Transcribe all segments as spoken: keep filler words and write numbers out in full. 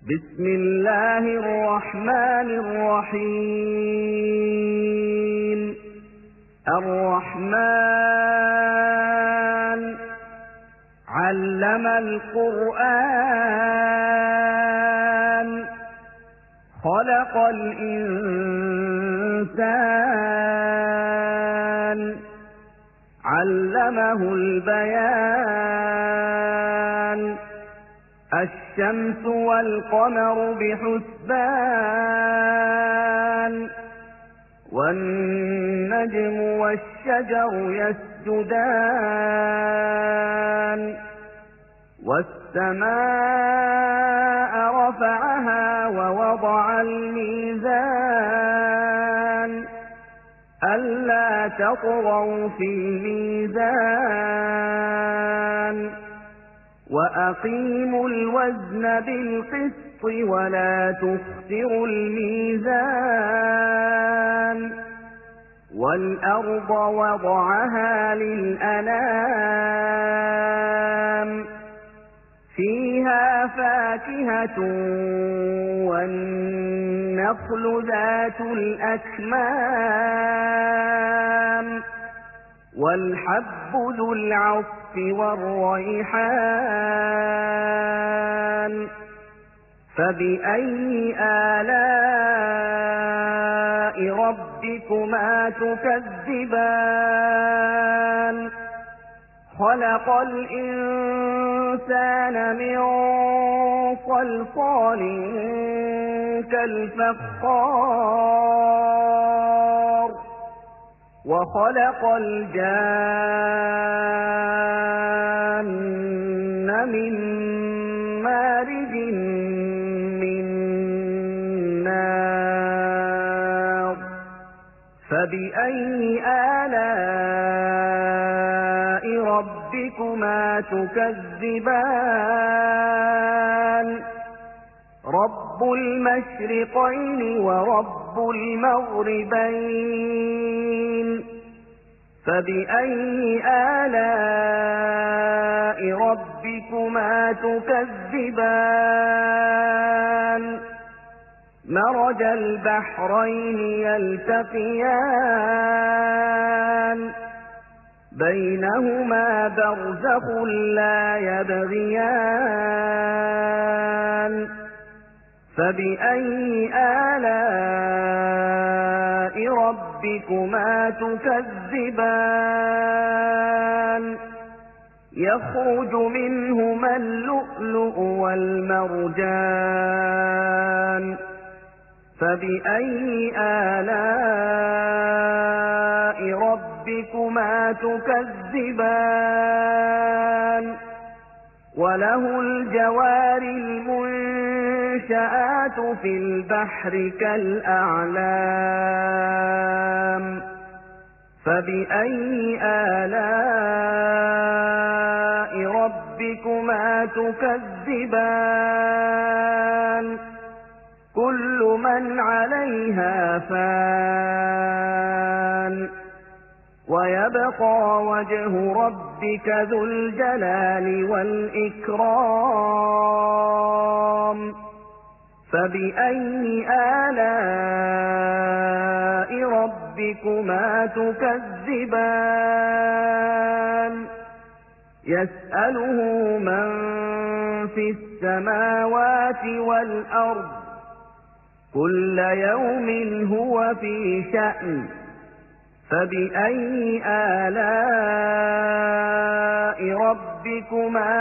بسم الله الرحمن الرحيم الرحمن علم القرآن خلق الإنسان علمه البيان الشمس والقمر بحسبان والنجم والشجر يسجدان والسماء رفعها ووضع الميزان ألا تطغوا في الميزان وأقيموا الوزن بالقسط ولا تخسروا الميزان والأرض وضعها للأنام فيها فاكهة والنخل ذات الأكمام والحب ذو العصف والريحان فبأي آلاء ربكما تكذبان خلق الإنسان من صلصال كالفخار وخلق الجان من مارج من نار فبأي آلاء ربكما تكذبان رب المشرقين ورب المغربين فبأي آلاء ربكما تكذبان مرج البحرين يلتقيان بينهما برزخ لا يبغيان فبأي آلاء ربكما تكذبان يخرج منهما اللؤلؤ والمرجان فبأي آلاء ربكما تكذبان وله الجوار المنشآت في البحر كالأعلام فبأي آلاء ربكما تكذبان كل من عليها فان ويبقى وجه ربك ذو الجلال والإكرام فبأي آلاء ربكما تكذبان يسأله من في السماوات والأرض كل يوم هو في شأن فبأي آلاء ربكما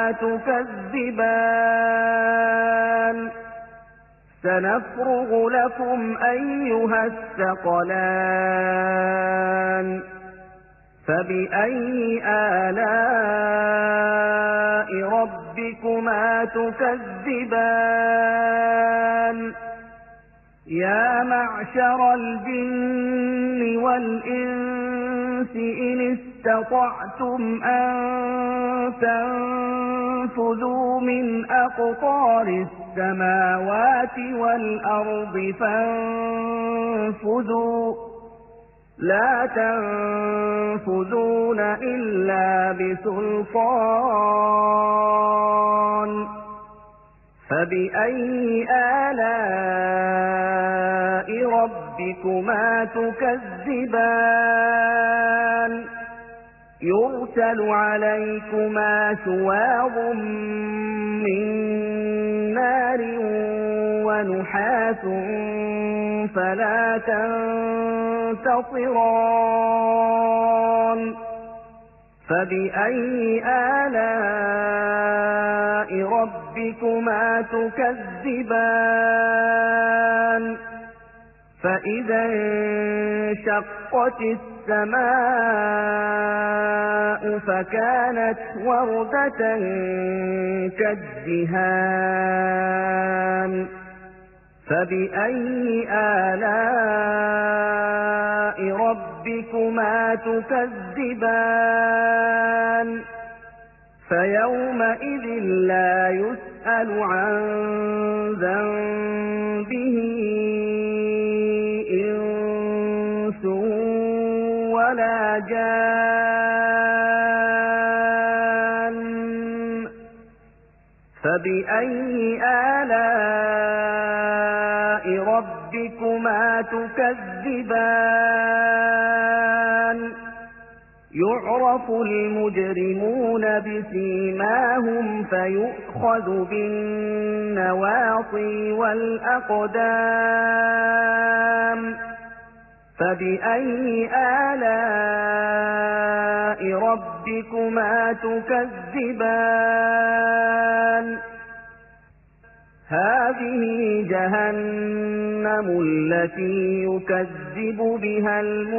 تكذبان سنفرغ لكم أيها الثقلان فبأي آلاء ربكما تكذبان يا معشر الجن والإنس إن استطعتم أن تنفذوا من أقطار السماوات والأرض فانفذوا لا تنفذون إلا بسلطان فبأي آلاء ربكما تكذبان يرسل عليكما شواظ من نار ونحاس فلا تنتصران فبأي آلاء ربكما تكذبان فإذا انشقت السماء فكانت وردة كالدهان فبأي آلاء ربكما تكذبان فيومئذ لا يسأل عن ذنبه إنس ولا جان فبأي آلاء ربكما تكذبان يعرف المجرمون بسيماهم فيؤخذ بالنواصي والأقدام فبأي آلاء ربكما تكذبان هذه جهنم التي يكذب بها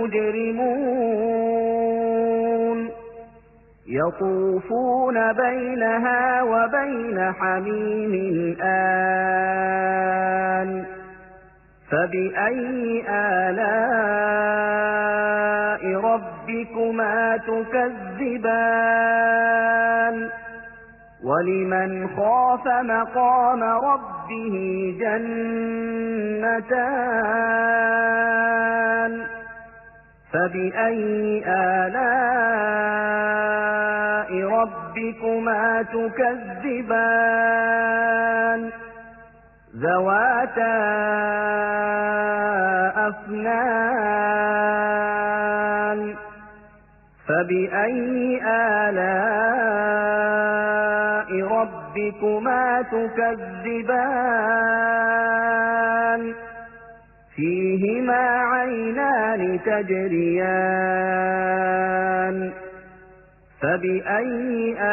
المجرمون يطوفون بينها وبين حميم آن فبأي آلاء ربكما تكذبان ولمن خاف مقام ربه جنتان فبأي آلاء ربكما تكذبان ذواتا أفنان فبأي آلاء ربكما تكذبان فيهما عينان تجريان فبأي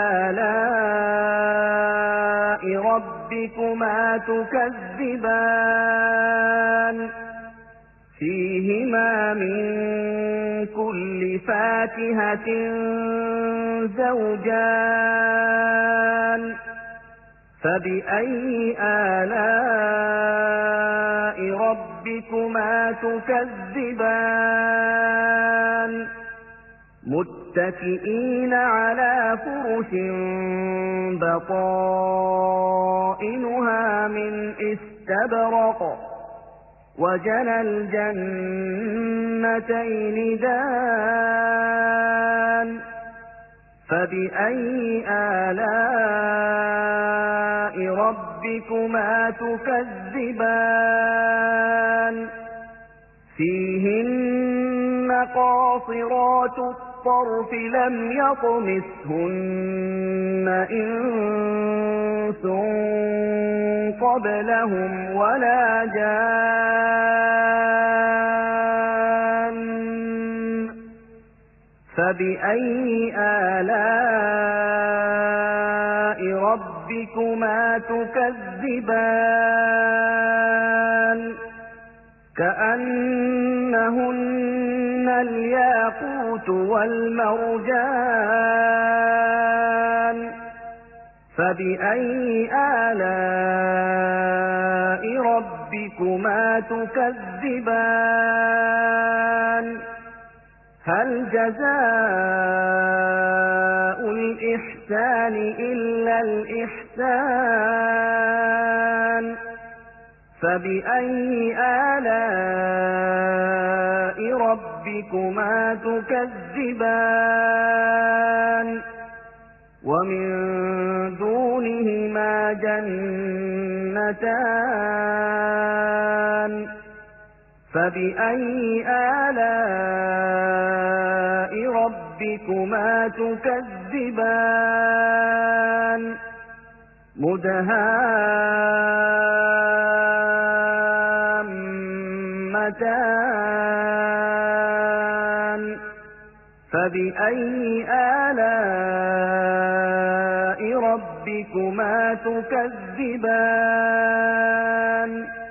آلاء ربكما تكذبان فيهما من كل فاكهة زوجان فبأي آلاء ربكما تكذبان متكئين على فرش بطائنها من استبرق وجنى الجنتين دان فبأي آلاء ربكما تكذبان فيهن قاصرات الطرف لم يطمثهن إنس قبلهم ولا جان فبأي آلاء ربكما تكذبان كأنهن الياقوت والمرجان فبأي آلاء ربكما تكذبان هل جزاء الإحسان إلا الإحسان فبأي آلاء ربكما تكذبان ومن دونهما جنتان فبأي آلاء ربكما تكذبان مدهامتان فبأي آلاء ربكما تكذبان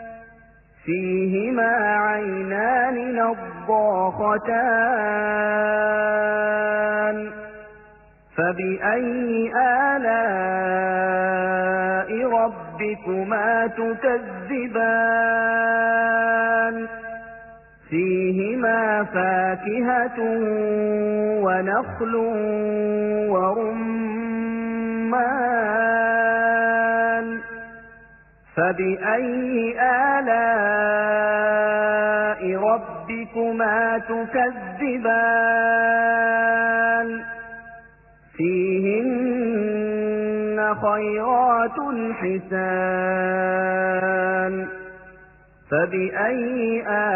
فيهما عينان نضاختان فبأي آلاء ربكما تكذبان فيهما فاكهة ونخل ورمان فبأي آلاء ربكما تكذبان فيهن خيرات حسان فبأي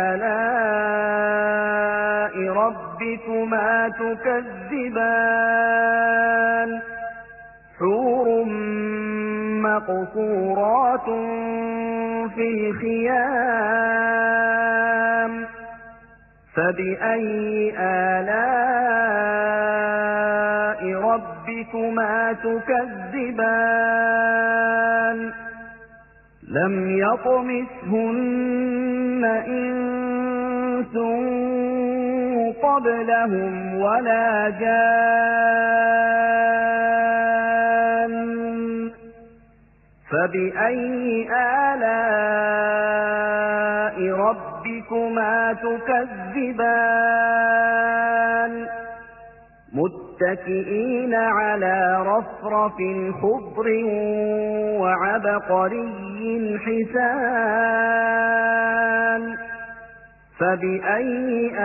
آلاء ربكما تكذبان حور مقصورات في الخيام فبأي آلاء ربكما تكذبان لم يطمثهن إنس قبلهم ولا جان فبأي آلاء ربكما تكذبان متكئين على رفرف خضر وعبقري حسان فبأي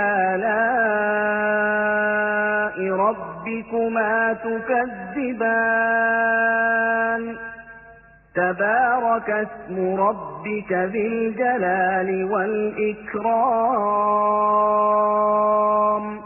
آلاء ربكما تكذبان تبارك اسم ربك ذي الجلال والإكرام